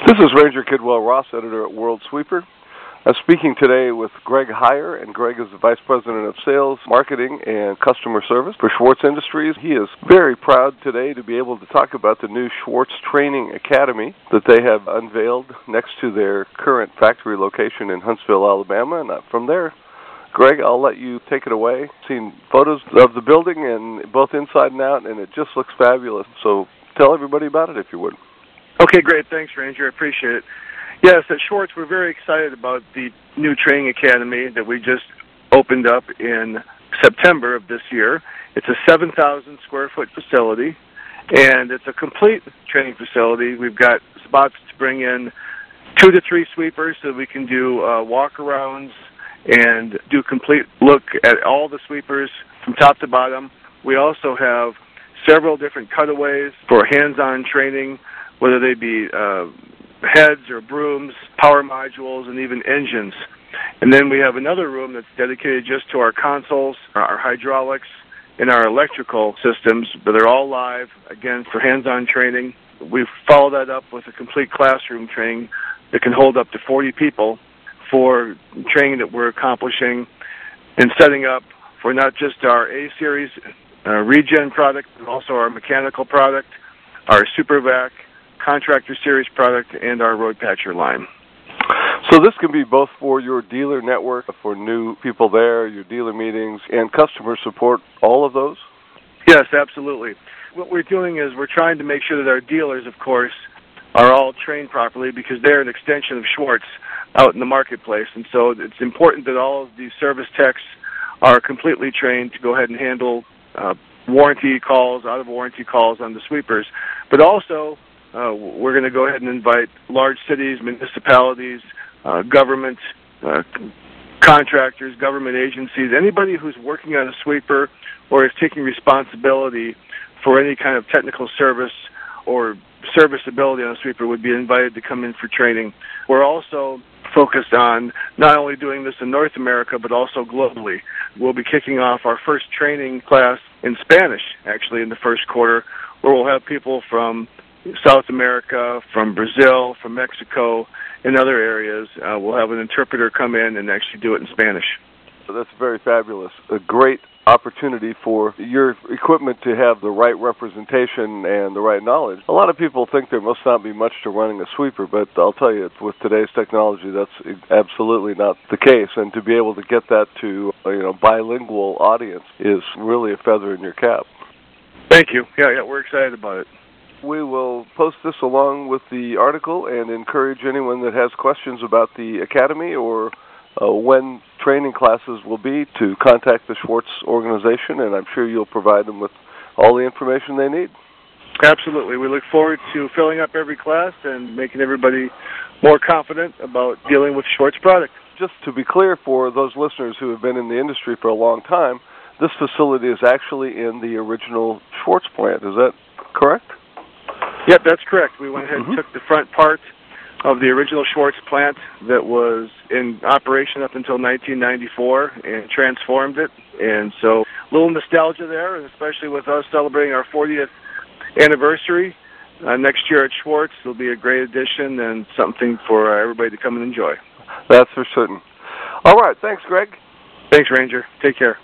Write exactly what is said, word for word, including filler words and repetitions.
This is Ranger Kidwell Ross, editor at World Sweeper. I'm speaking today with Greg Heyer, and Greg is the Vice President of Sales, Marketing, and Customer Service for Schwartz Industries. He is very proud today to be able to talk about the new Schwartz Training Academy that they have unveiled next to their current factory location in Huntsville, Alabama. And from there, Greg, I'll let you take it away. I've seen photos of the building, and both inside and out, and it just looks fabulous. So tell everybody about it, if you would. Okay, great. Thanks, Ranger. I appreciate it. Yes, at Schwartz, we're very excited about the new training academy that we just opened up in September of this year. It's a seven thousand square foot facility, and it's a complete training facility. We've got spots to bring in two to three sweepers so we can do uh, walk-arounds and do complete look at all the sweepers from top to bottom. We also have several different cutaways for hands-on training, whether they be uh, heads or brooms, power modules, and even engines. And then we have another room that's dedicated just to our consoles, our hydraulics, and our electrical systems, but they're all live, again, for hands-on training. We follow that up with a complete classroom training that can hold up to forty people for training that we're accomplishing and setting up for not just our A-Series uh, regen product, but also our mechanical product, our SuperVac Contractor Series product, and our Road Patcher line. So this can be both for your dealer network, for new people there, your dealer meetings, and customer support, all of those? Yes, absolutely. What we're doing is we're trying to make sure that our dealers, of course, are all trained properly because they're an extension of Schwartz out in the marketplace. And so it's important that all of these service techs are completely trained to go ahead and handle uh, warranty calls, out-of-warranty calls on the sweepers. But also, Uh, we're going to go ahead and invite large cities, municipalities, uh, government uh, contractors, government agencies, anybody who's working on a sweeper or is taking responsibility for any kind of technical service or serviceability on a sweeper would be invited to come in for training. We're also focused on not only doing this in North America, but also globally. We'll be kicking off our first training class in Spanish, actually, in the first quarter, where we'll have people from South America, from Brazil, from Mexico, and other areas. Uh, we'll have an interpreter come in and actually do it in Spanish. So that's very fabulous. A great opportunity for your equipment to have the right representation and the right knowledge. A lot of people think there must not be much to running a sweeper, but I'll tell you, with today's technology, that's absolutely not the case. And to be able to get that to you know bilingual audience is really a feather in your cap. Thank you. Yeah, yeah, we're excited about it. We will post this along with the article and encourage anyone that has questions about the academy or uh, when training classes will be to contact the Schwartz organization, and I'm sure you'll provide them with all the information they need. Absolutely. We look forward to filling up every class and making everybody more confident about dealing with Schwartz product. Just to be clear for those listeners who have been in the industry for a long time, this facility is actually in the original Schwartz plant. Is that correct? Yep, that's correct. We went ahead mm-hmm. and took the front part of the original Schwartz plant that was in operation up until nineteen ninety-four and transformed it. And so a little nostalgia there, and especially with us celebrating our fortieth anniversary uh, next year at Schwartz. It'll be a great addition and something for uh, everybody to come and enjoy. That's for certain. All right. Thanks, Greg. Thanks, Ranger. Take care.